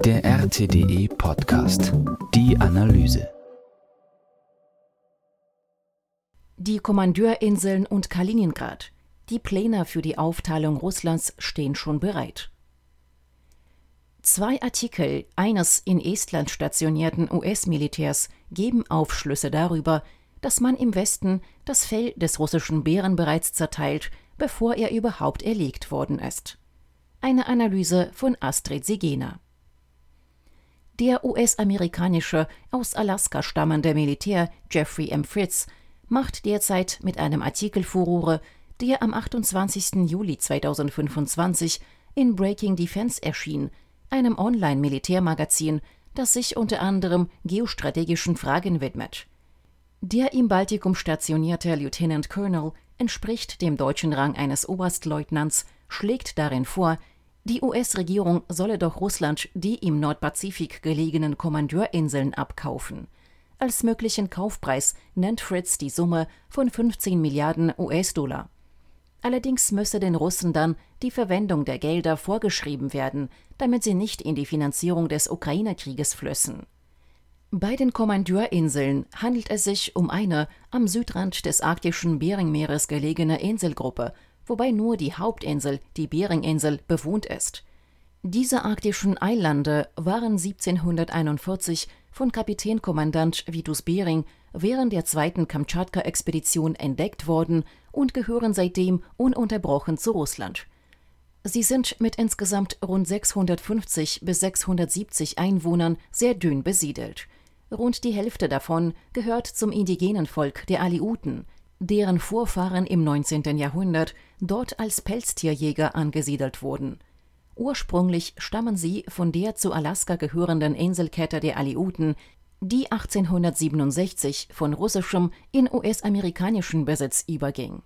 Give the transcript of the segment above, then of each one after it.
Der RTDE Podcast. Die Analyse. Die Kommandeurinseln und Kaliningrad. Die Pläne für die Aufteilung Russlands stehen schon bereit. 2 Artikel eines in Estland stationierten US-Militärs geben Aufschlüsse darüber, dass man im Westen das Fell des russischen Bären bereits zerteilt, bevor er überhaupt erlegt worden ist. Eine Analyse von Astrid Segena. Der US-amerikanische, aus Alaska stammende Militär Jeffrey M. Fritz macht derzeit mit einem Artikel Furore, der am 28. Juli 2025 in Breaking Defense erschien, einem Online-Militärmagazin, das sich unter anderem geostrategischen Fragen widmet. Der im Baltikum stationierte Lieutenant Colonel entspricht dem deutschen Rang eines Oberstleutnants, schlägt darin vor, die US-Regierung solle doch Russland die im Nordpazifik gelegenen Kommandeurinseln abkaufen. Als möglichen Kaufpreis nennt Fritz die Summe von 15 Milliarden US-Dollar. Allerdings müsse den Russen dann die Verwendung der Gelder vorgeschrieben werden, damit sie nicht in die Finanzierung des Ukraine-Krieges flössen. Bei den Kommandeurinseln handelt es sich um eine am Südrand des arktischen Beringmeeres gelegene Inselgruppe, wobei nur die Hauptinsel, die Beringinsel, bewohnt ist. Diese arktischen Eilande waren 1741 von Kapitänkommandant Vitus Bering während der 2. Kamtschatka-Expedition entdeckt worden und gehören seitdem ununterbrochen zu Russland. Sie sind mit insgesamt rund 650 bis 670 Einwohnern sehr dünn besiedelt. Rund die Hälfte davon gehört zum indigenen Volk der Aleuten, deren Vorfahren im 19. Jahrhundert dort als Pelztierjäger angesiedelt wurden. Ursprünglich stammen sie von der zu Alaska gehörenden Inselkette der Aleuten, die 1867 von russischem in US-amerikanischen Besitz überging.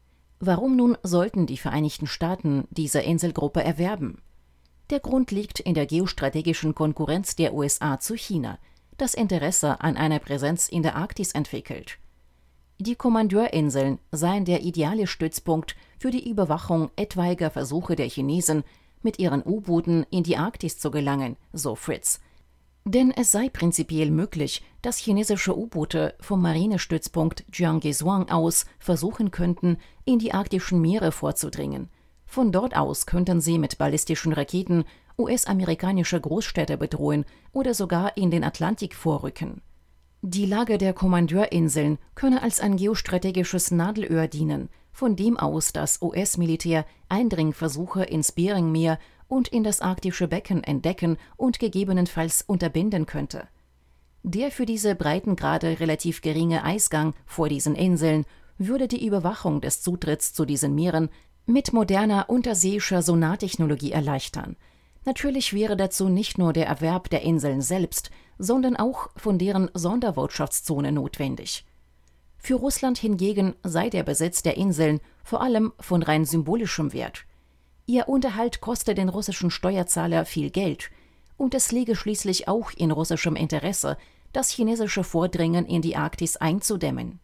Warum nun sollten die Vereinigten Staaten diese Inselgruppe erwerben? Der Grund liegt in der geostrategischen Konkurrenz der USA zu China, das Interesse an einer Präsenz in der Arktis entwickelt. Die Kommandeurinseln seien der ideale Stützpunkt für die Überwachung etwaiger Versuche der Chinesen, mit ihren U-Booten in die Arktis zu gelangen, so Fritz. Denn es sei prinzipiell möglich, dass chinesische U-Boote vom Marinestützpunkt Jianghezuang aus versuchen könnten, in die arktischen Meere vorzudringen. Von dort aus könnten sie mit ballistischen Raketen US-amerikanische Großstädte bedrohen oder sogar in den Atlantik vorrücken. Die Lage der Kommandeurinseln könne als ein geostrategisches Nadelöhr dienen, von dem aus das US-Militär Eindringversuche ins Beringmeer und in das arktische Becken entdecken und gegebenenfalls unterbinden könnte. Der für diese Breitengrade relativ geringe Eisgang vor diesen Inseln würde die Überwachung des Zutritts zu diesen Meeren mit moderner unterseeischer Sonartechnologie erleichtern. Natürlich wäre dazu nicht nur der Erwerb der Inseln selbst, sondern auch von deren Sonderwirtschaftszone notwendig. Für Russland hingegen sei der Besitz der Inseln vor allem von rein symbolischem Wert. Ihr Unterhalt koste den russischen Steuerzahler viel Geld, und es liege schließlich auch in russischem Interesse, das chinesische Vordringen in die Arktis einzudämmen.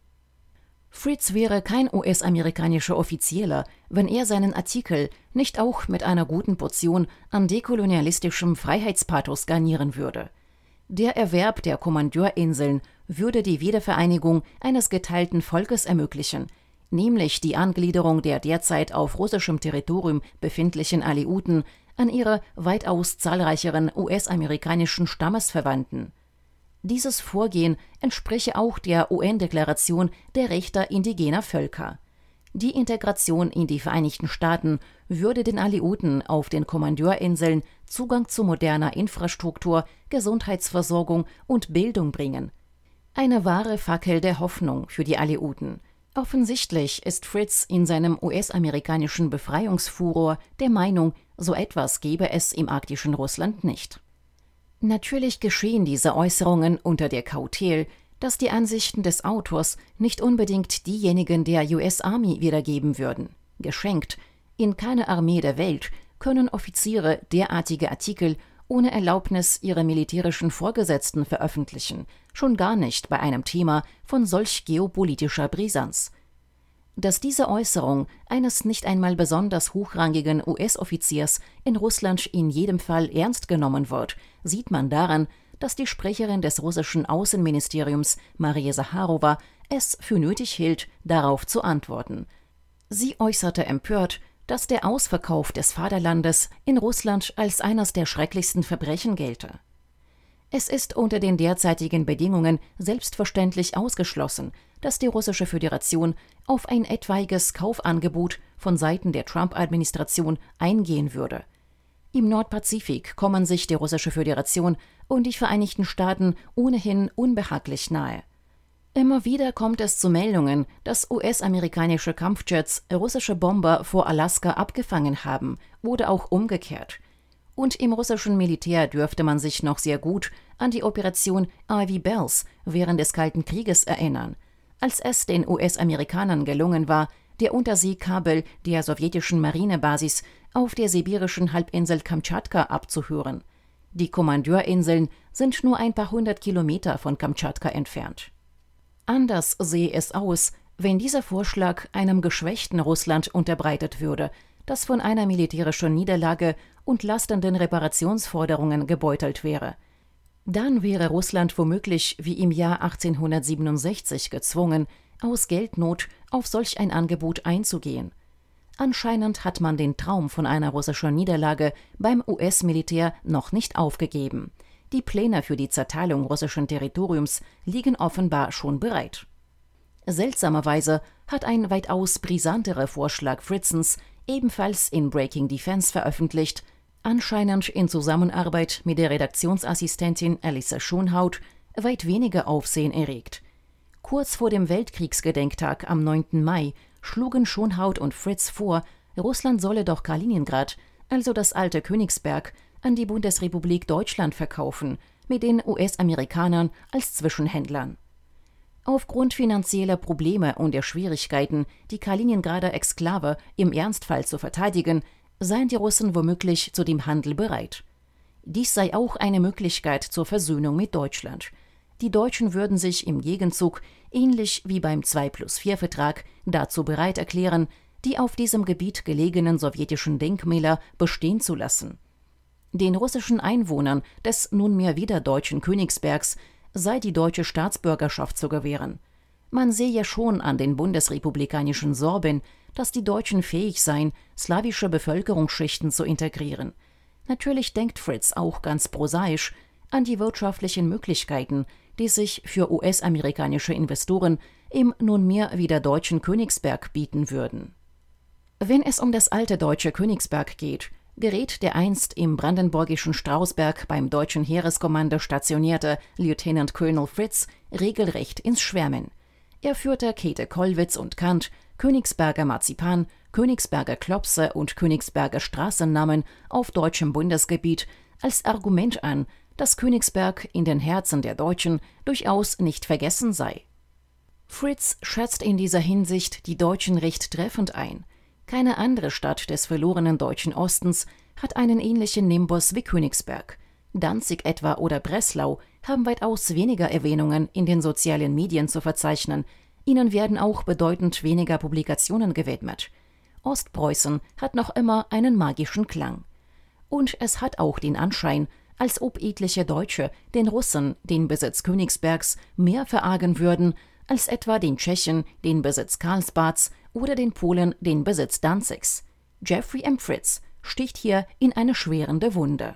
Fritz wäre kein US-amerikanischer Offizieller, wenn er seinen Artikel nicht auch mit einer guten Portion an dekolonialistischem Freiheitspathos garnieren würde. Der Erwerb der Kommandeurinseln würde die Wiedervereinigung eines geteilten Volkes ermöglichen, nämlich die Angliederung der derzeit auf russischem Territorium befindlichen Aleuten an ihre weitaus zahlreicheren US-amerikanischen Stammesverwandten. Dieses Vorgehen entspreche auch der UN-Deklaration der Rechte indigener Völker. Die Integration in die Vereinigten Staaten würde den Aleuten auf den Kommandeurinseln Zugang zu moderner Infrastruktur, Gesundheitsversorgung und Bildung bringen. Eine wahre Fackel der Hoffnung für die Aleuten. Offensichtlich ist Fritz in seinem US-amerikanischen Befreiungsfuror der Meinung, so etwas gebe es im arktischen Russland nicht. Natürlich geschehen diese Äußerungen unter der Kautel, dass die Ansichten des Autors nicht unbedingt diejenigen der US Army wiedergeben würden. Geschenkt. In keiner Armee der Welt können Offiziere derartige Artikel ohne Erlaubnis ihrer militärischen Vorgesetzten veröffentlichen, schon gar nicht bei einem Thema von solch geopolitischer Brisanz. Dass diese Äußerung eines nicht einmal besonders hochrangigen US-Offiziers in Russland in jedem Fall ernst genommen wird, sieht man daran, dass die Sprecherin des russischen Außenministeriums, Maria Sacharowa, es für nötig hielt, darauf zu antworten. Sie äußerte empört, dass der Ausverkauf des Vaterlandes in Russland als eines der schrecklichsten Verbrechen gelte. Es ist unter den derzeitigen Bedingungen selbstverständlich ausgeschlossen, dass die Russische Föderation auf ein etwaiges Kaufangebot von Seiten der Trump-Administration eingehen würde. Im Nordpazifik kommen sich die Russische Föderation und die Vereinigten Staaten ohnehin unbehaglich nahe. Immer wieder kommt es zu Meldungen, dass US-amerikanische Kampfjets russische Bomber vor Alaska abgefangen haben oder auch umgekehrt. Und im russischen Militär dürfte man sich noch sehr gut an die Operation Ivy Bells während des Kalten Krieges erinnern, als es den US-Amerikanern gelungen war, der Unterseekabel der sowjetischen Marinebasis auf der sibirischen Halbinsel Kamtschatka abzuhören. Die Kommandeurinseln sind nur ein paar 100 Kilometer von Kamtschatka entfernt. Anders sehe es aus, wenn dieser Vorschlag einem geschwächten Russland unterbreitet würde, das von einer militärischen Niederlage und lastenden Reparationsforderungen gebeutelt wäre. Dann wäre Russland womöglich wie im Jahr 1867 gezwungen, aus Geldnot auf solch ein Angebot einzugehen. Anscheinend hat man den Traum von einer russischen Niederlage beim US-Militär noch nicht aufgegeben. Die Pläne für die Zerteilung russischen Territoriums liegen offenbar schon bereit. Seltsamerweise hat ein weitaus brisanterer Vorschlag Fritzens, ebenfalls in Breaking Defense veröffentlicht, anscheinend in Zusammenarbeit mit der Redaktionsassistentin Elissa Schonhaut, weit weniger Aufsehen erregt. Kurz vor dem Weltkriegsgedenktag am 9. Mai schlugen Schonhaut und Fritz vor, Russland solle doch Kaliningrad, also das alte Königsberg, an die Bundesrepublik Deutschland verkaufen, mit den US-Amerikanern als Zwischenhändlern. Aufgrund finanzieller Probleme und der Schwierigkeiten, die Kaliningrader Exklave im Ernstfall zu verteidigen, seien die Russen womöglich zu dem Handel bereit. Dies sei auch eine Möglichkeit zur Versöhnung mit Deutschland. Die Deutschen würden sich im Gegenzug, ähnlich wie beim 2+4-Vertrag, dazu bereit erklären, die auf diesem Gebiet gelegenen sowjetischen Denkmäler bestehen zu lassen. Den russischen Einwohnern des nunmehr wieder deutschen Königsbergs sei die deutsche Staatsbürgerschaft zu gewähren. Man sehe schon an den bundesrepublikanischen Sorben, dass die Deutschen fähig seien, slawische Bevölkerungsschichten zu integrieren. Natürlich denkt Fritz auch ganz prosaisch an die wirtschaftlichen Möglichkeiten, die sich für US-amerikanische Investoren im nunmehr wieder deutschen Königsberg bieten würden. Wenn es um das alte deutsche Königsberg geht, gerät der einst im brandenburgischen Strausberg beim deutschen Heereskommando stationierte Lieutenant Colonel Fritz regelrecht ins Schwärmen. Er führte Käthe Kollwitz und Kant, Königsberger Marzipan, Königsberger Klopse und Königsberger Straßennamen auf deutschem Bundesgebiet als Argument an, dass Königsberg in den Herzen der Deutschen durchaus nicht vergessen sei. Fritz schätzt in dieser Hinsicht die Deutschen recht treffend ein. Keine andere Stadt des verlorenen deutschen Ostens hat einen ähnlichen Nimbus wie Königsberg. Danzig etwa oder Breslau haben weitaus weniger Erwähnungen in den sozialen Medien zu verzeichnen. Ihnen werden auch bedeutend weniger Publikationen gewidmet. Ostpreußen hat noch immer einen magischen Klang. Und es hat auch den Anschein, als ob etliche Deutsche den Russen den Besitz Königsbergs mehr verargen würden, als etwa den Tschechen den Besitz Karlsbads oder den Polen den Besitz Danzigs. Jeffrey M. Fritz sticht hier in eine schwerende Wunde.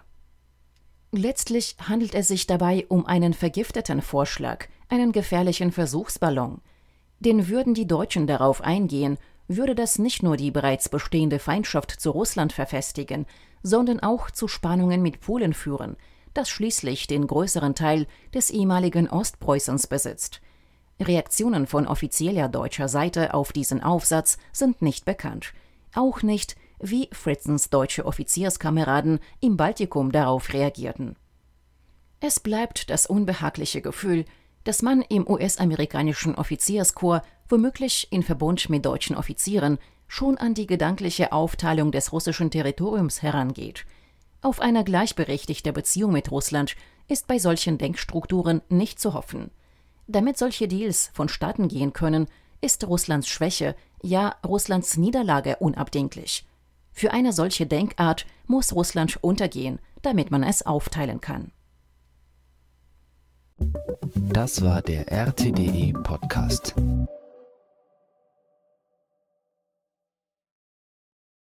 Letztlich handelt es sich dabei um einen vergifteten Vorschlag, einen gefährlichen Versuchsballon. Denn würden die Deutschen darauf eingehen, würde das nicht nur die bereits bestehende Feindschaft zu Russland verfestigen, sondern auch zu Spannungen mit Polen führen, das schließlich den größeren Teil des ehemaligen Ostpreußens besitzt. Reaktionen von offizieller deutscher Seite auf diesen Aufsatz sind nicht bekannt. Auch nicht, wie Fritzens deutsche Offizierskameraden im Baltikum darauf reagierten. Es bleibt das unbehagliche Gefühl, dass man im US-amerikanischen Offizierskorps womöglich in Verbund mit deutschen Offizieren schon an die gedankliche Aufteilung des russischen Territoriums herangeht. Auf eine gleichberechtigte Beziehung mit Russland ist bei solchen Denkstrukturen nicht zu hoffen. Damit solche Deals vonstatten gehen können, ist Russlands Schwäche ja Russlands Niederlage unabdinglich. Für eine solche Denkart muss Russland untergehen, damit man es aufteilen kann. Das war der RTDE Podcast.